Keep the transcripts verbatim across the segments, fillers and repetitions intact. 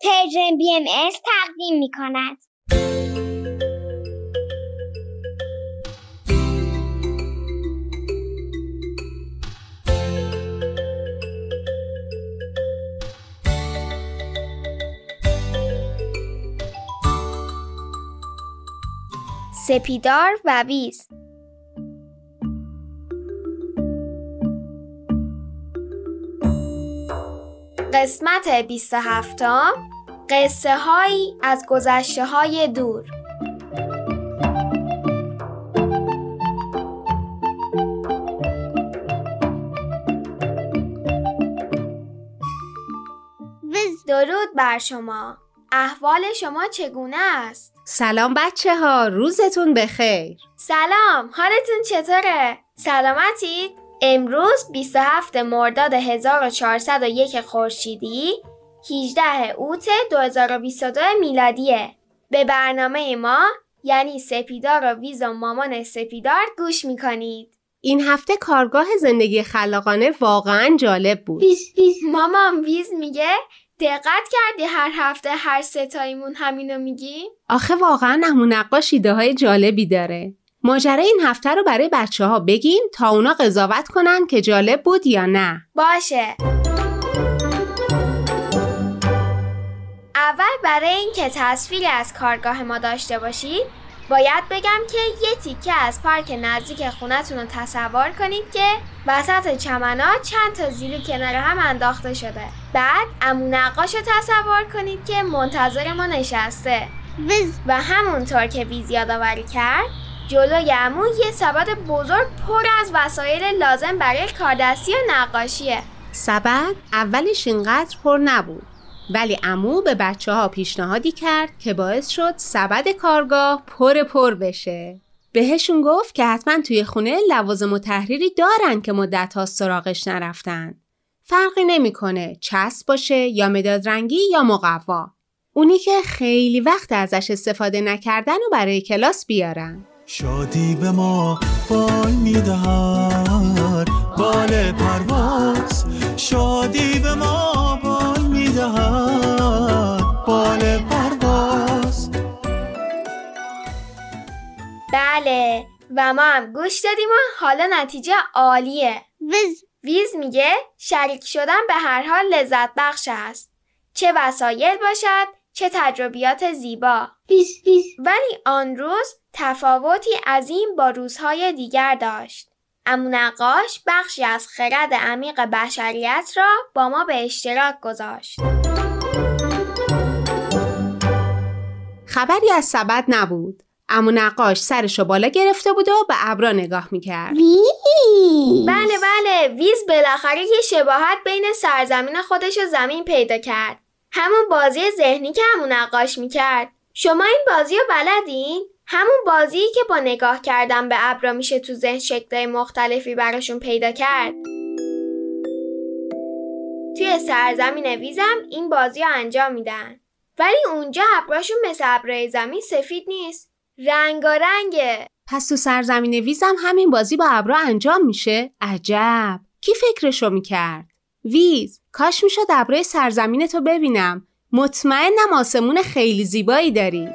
پرژن بی ام اس تقدیم می کند. سپیدار و ویز. قسمت بیست و هفتم، قصه هایی از گذشته های دور. درود بر شما. احوال شما چگونه است؟ سلام بچه ها، روزتون بخیر. سلام، حالتون چطوره؟ سلامتید؟ امروز بیست و هفتم مرداد هزار و چهارصد و یک خورشیدی، هجدهم اوت دو هزار و بیست و دو میلادیه. به برنامه ما یعنی سپیدار و ویز و مامان سپیدار گوش میکنید. این هفته کارگاه زندگی خلاقانه واقعا جالب بود. ویز ویز. مامان ویز میگه دقت کردی هر هفته هر ستایمون همینو میگی؟ آخه واقعا عمو نقاش ایده های جالبی داره. ماجرای این هفته رو برای بچه ها بگیم تا اونا قضاوت کنن که جالب بود یا نه. باشه. اول برای این که تصویری از کارگاه ما داشته باشید باید بگم که یه تیکه از پارک نزدیک خونتون رو تصور کنید که وسط چمن‌ها چند تا زیلو کنار هم انداخته شده. بعد عمو نقاش رو تصور کنید که منتظر ما نشسته و همونطور که ویز یادآوری کرد جلوی عمو یه سبد بزرگ پر از وسایل لازم برای کاردستی و نقاشیه. سبد اولش اینقدر پر نبود، ولی عمو به بچه ها پیشنهادی کرد که باعث شد سبد کارگاه پر پر بشه. بهشون گفت که حتما توی خونه لوازم و تحریری دارن که مدت ها سراغش نرفتن. فرقی نمیکنه چسب باشه یا مداد رنگی یا مقوا. اونی که خیلی وقت ازش استفاده نکردن و برای کلاس بیارن. شادی به ما بال میدهد، بال پرواز. شادی به ما بال میدهد، بال پرواز. بله، و ما هم گوش دادیم و حالا نتیجه عالیه. ویز ویز میگه شریک شدن به هر حال لذت بخش است، چه وسایل باشد چه تجربیات زیبا. ویز ویز. ولی آن روز تفاوتی عظیم با روزهای دیگر داشت. عمو نقاش بخشی از خرد عمیق بشریت را با ما به اشتراک گذاشت. خبری از سبد نبود. عمو نقاش سرشو بالا گرفته بود و به ابرا نگاه میکرد. ویز. بله بله، ویز بالاخره یه شباهت بین سرزمین خودش و زمین پیدا کرد. همون بازی ذهنی که عمو نقاش میکرد. شما این بازی رو بلدین؟ همون بازی که با نگاه کردن به ابرا میشه تو ذهن شکل‌های مختلفی براشون پیدا کرد. توی سرزمین ویزم این بازی رو انجام میدن. ولی اونجا ابراشون مثل ابرای زمین سفید نیست، رنگارنگه. پس تو سرزمین ویزم همین بازی با ابرا انجام میشه؟ عجب، کی فکرشو میکرد؟ ویز، کاش میشد ابرای سرزمین تو ببینم. مطمئنم آسمون خیلی زیبایی داری.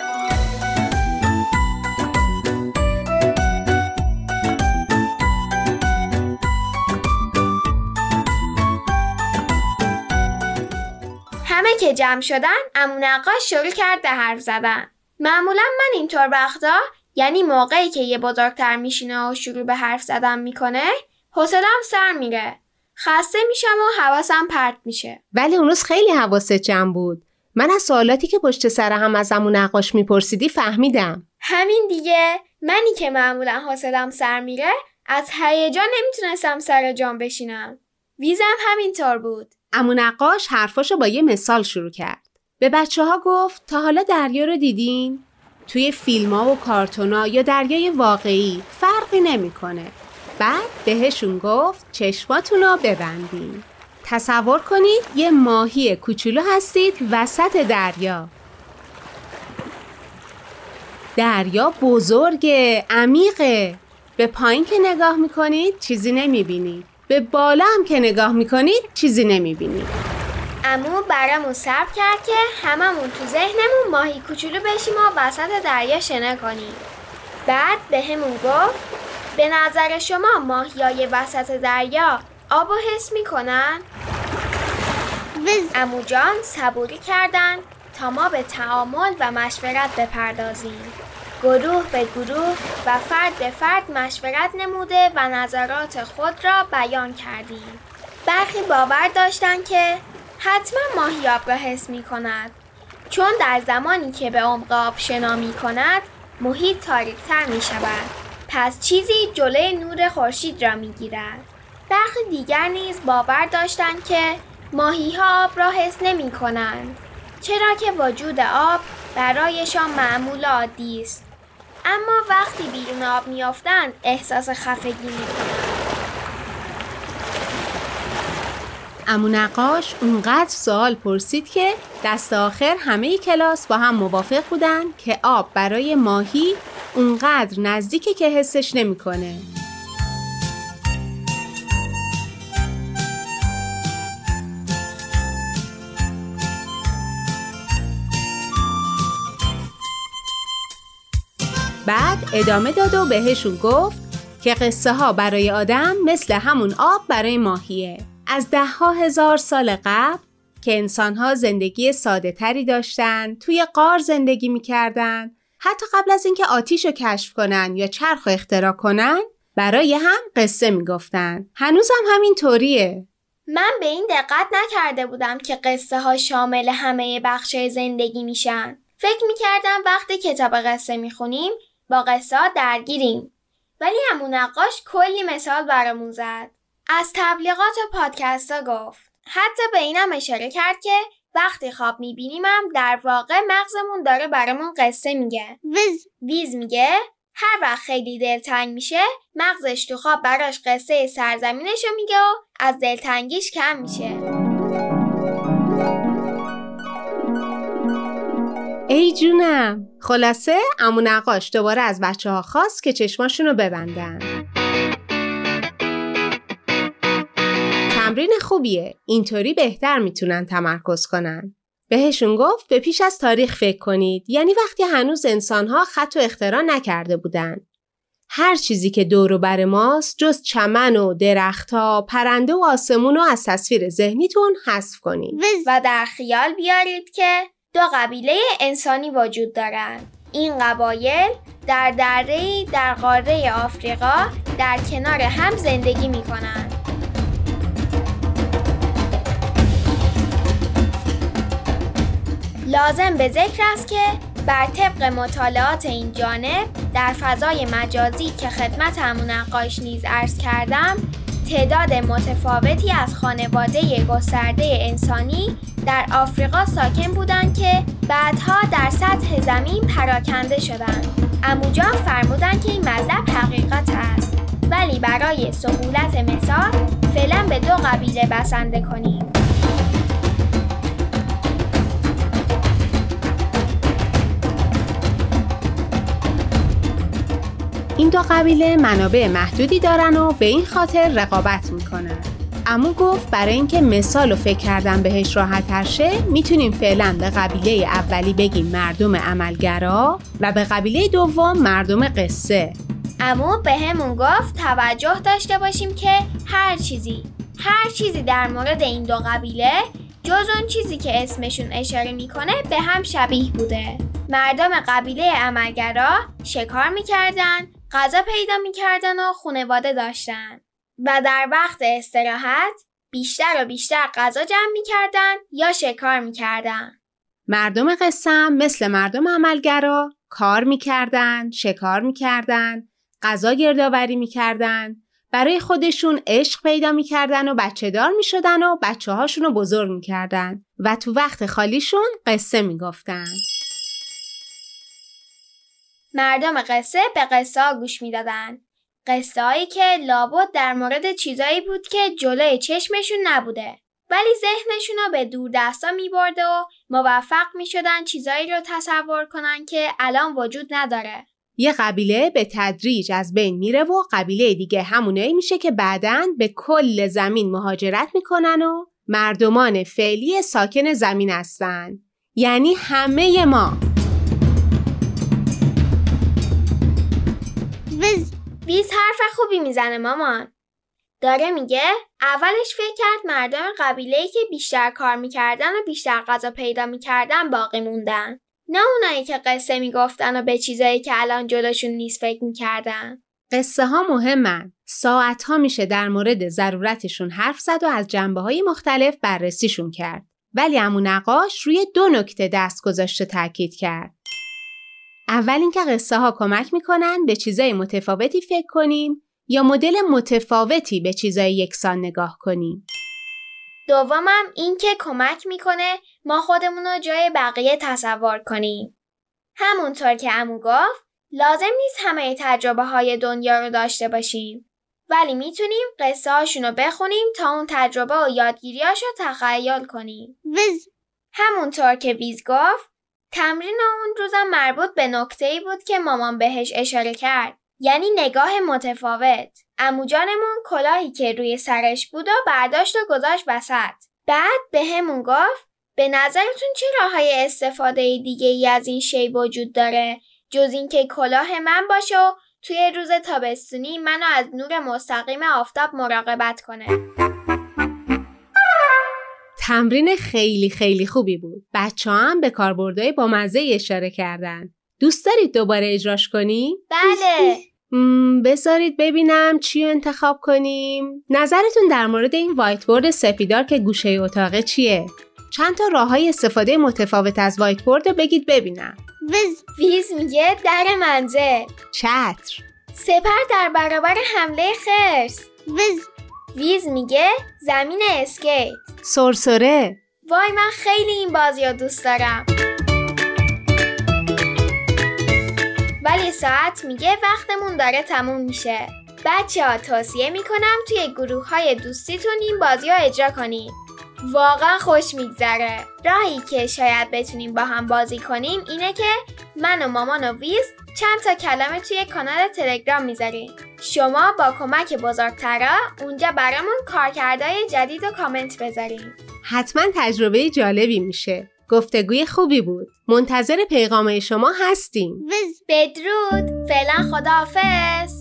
همه که جمع شدن عمو نقاش شروع کرد به حرف زدن. معمولا من اینطور وقتا، یعنی موقعی که یه بزرگتر میشینه و شروع به حرف زدن میکنه، حوصله‌ام سر میره، خسته میشم و حواسم پرت میشه. ولی اون روز خیلی حواست جمع بود. من از سوالاتی که پشت سر هم از عمو نقاش میپرسیدی فهمیدم. همین دیگه، منی که معمولا حوصله‌ام سر میره از هیجان نمیتونستم سر جام بشینم. ویزم همینطور بود. عمو نقاش حرفاشو با یه مثال شروع کرد. به بچه ها گفت تا حالا دریا رو دیدین؟ توی فیلم ها و کارتون ها یا دریای واقعی فرقی نمیکنه. بعد بهشون گفت چشماتون رو ببندین. تصور کنید یه ماهی کوچولو هستید وسط دریا. دریا بزرگه، عمیقه. به پایین که نگاه میکنید چیزی نمیبینید. به بالا هم که نگاه میکنید چیزی نمیبینید. عمو برامون صبر کرد که هممون تو ذهنمون ماهی کوچولو بشیم و وسط دریا شنا کنیم. بعد به همون گفت به نظر شما ماهیای وسط دریا آبو حس میکنن؟ عمو جان صبوری کردن تا ما به تعامل و مشورت بپردازیم. گروه به گروه و فرد به فرد مشورت نموده و نظرات خود را بیان کردیم. برخی باور داشتند که حتما ماهی آب را حس می کند، چون در زمانی که به عمق آب شنا می کند محیط تاریک‌تر می شود، پس چیزی جلوی نور خورشید را می گیرد. برخی دیگر نیز باور داشتند که ماهی ها آب را حس نمی کنند، چرا که وجود آب برایشان معمول عادی است، اما وقتی بیرون آب می افتند احساس خفگی می کنند. عمو نقاش اونقدر سوال پرسید که دست آخر همه کلاس با هم موافق بودن که آب برای ماهی اونقدر نزدیکه که حسش نمی‌کنه. بعد ادامه داد و بهشون گفت که قصه ها برای آدم مثل همون آب برای ماهیه. از ده ها هزار سال قبل که انسان‌ها زندگی ساده تری داشتن، توی غار زندگی می‌کردن، حتی قبل از اینکه آتیش رو کشف کنن یا چرخ رو اختراع کنن، برای هم قصه میگفتن. هنوزم همین طوریه. من به این دقت نکرده بودم که قصه ها شامل همه بخشای زندگی میشن. فکر میکردم وقتی کتاب قصه میخونیم با قصه ها درگیریم. ولی عمو نقاش کلی مثال برامون زد. از تبلیغات و پادکست ها گفت. حتی به اینم اشاره کرد که وقتی خواب میبینیم هم در واقع مغزمون داره برامون قصه میگه. ویز ویز میگه هر وقت خیلی دلتنگ میشه مغزش تو خواب براش قصه سرزمینشو میگه و از دلتنگیش کم میشه. ای جونم. خلاصه عمو نقاش دوباره از بچه ها خواست که چشماشونو ببندن. تمرین خوبیه. اینطوری بهتر میتونن تمرکز کنن. بهشون گفت به پیش از تاریخ فکر کنید، یعنی وقتی هنوز انسان‌ها خط و اختراع نکرده بودن. هر چیزی که دور و بر ماست جز چمن و درخت‌ها، پرنده و آسمون رو از تصویر ذهنیتون حذف کنید و در خیال بیارید که دو قبیله انسانی وجود دارند. این قبایل در دره‌ای در قاره آفریقا در کنار هم زندگی می‌کنند. لازم به ذکر است که بر طبق مطالعات این جانب در فضای مجازی که خدمت عمو نقاش نیز عرض کردم، تعداد متفاوتی از خانواده گسترده انسانی در آفریقا ساکن بودند که بعدها در سطح زمین پراکنده شدند. عمو جان فرمودند که این مطلب حقیقت است، ولی برای سهولت مثال فعلا به دو قبیله بسنده کنیم. این دو قبیله منابع محدودی دارن و به این خاطر رقابت میکنن. عمو گفت برای اینکه مثال رو فکر کردن بهش راحت تر شه، میتونیم فعلا به قبیله اولی بگیم مردم عملگرا و به قبیله دوم مردم قصه. عمو به همون گفت توجه داشته باشیم که هر چیزی هر چیزی در مورد این دو قبیله جز اون چیزی که اسمشون اشاره میکنه به هم شبیه بوده. مردم قبیله عملگرا شکار میکردن، غذا پیدا میکردن و خانواده داشتن و در وقت استراحت بیشتر و بیشتر غذا جمع میکردن یا شکار میکردن. مردم قصه هم مثل مردم عملگرا کار میکردن، شکار میکردن، غذا گردآوری میکردن، برای خودشون عشق پیدا میکردن و بچه دار میشدن و بچه هاشون رو بزرگ میکردن و تو وقت خالیشون قصه میگفتن. مردم قصه به قصه ها گوش میدادن. قصه هایی که لابد در مورد چیزایی بود که جلوی چشمشون نبوده، ولی ذهنشون رو به دور دستا میبرده و موفق میشدن چیزایی رو تصور کنن که الان وجود نداره. یه قبیله به تدریج از بین میره و قبیله دیگه همونایی میشه که بعداً به کل زمین مهاجرت میکنن و مردمان فعلی ساکن زمین هستن. یعنی همه ما. ویز. ویز حرف خوبی میزنه مامان. داره میگه اولش فکر کرد مردم قبیله‌ای که بیشتر کار میکردن و بیشتر غذا پیدا میکردن باقی موندن. نه اونایی که قصه میگفتن و به چیزایی که الان جلوشون نیست فکر میکردن. قصه ها مهمن. ساعت ها میشه در مورد ضرورتشون حرف زد و از جنبه های مختلف بررسیشون کرد. ولی عمو نقاش روی دو نکته دست گذاشته تاکید کرد. اول اینکه قصه ها کمک میکنن به چیزای متفاوتی فکر کنیم یا مدل متفاوتی به چیزای یکسان نگاه کنیم. دومم این که کمک میکنه ما خودمون رو جای بقیه تصور کنیم. همونطور که عمو گفت لازم نیست همه تجربه های دنیا رو داشته باشیم. ولی میتونیم قصه هاشون رو بخونیم تا اون تجربه و یادگیریاش رو تخیل کنیم. ویز. همونطور که ویز گفت تمرین اون روزم مربوط به نکته‌ای بود که مامان بهش اشاره کرد. یعنی نگاه متفاوت. عمو جانمون کلاهی که روی سرش بود و برداشت و گذاشت وسط. بعد به همون گفت به نظرتون چه راه‌های استفاده دیگه ای از این شی وجود داره جز این که کلاه من باشه و توی روز تابستونی منو از نور مستقیم آفتاب مراقبت کنه. تمرین خیلی خیلی خوبی بود. بچه‌ها هم به کاربردهای با مزه اشاره کردن. دوست دارید دوباره اجراش کنیم؟ بله. مم، بذارید ببینم چی رو انتخاب کنیم. نظرتون در مورد این وایت بورد سپیدار که گوشه اتاقه چیه؟ چند تا راه‌های استفاده متفاوت از وایت بورد بگید ببینم. ویز. ویز میگه در منزل. چتر. سپر در برابر حمله خرس. ویز. ویز میگه زمین اسکیت. سرسره. وای من خیلی این بازی رو دوست دارم. ولی ساعت میگه وقتمون داره تموم میشه. بچه ها توصیه میکنم توی گروه های دوستیتون این بازی رو اجرا کنیم. واقعا خوش میگذره. راهی که شاید بتونیم با هم بازی کنیم اینه که من و مامان و ویز چند تا کلمه توی کانال تلگرام میذاریم. شما با کمک بزرگترا اونجا برامون کارکردهای جدید و کامنت بذاریم. حتما تجربه جالبی میشه. گفتگوی خوبی بود. منتظر پیغام شما هستیم. ویز. بدرود. فعلا خداحافظ.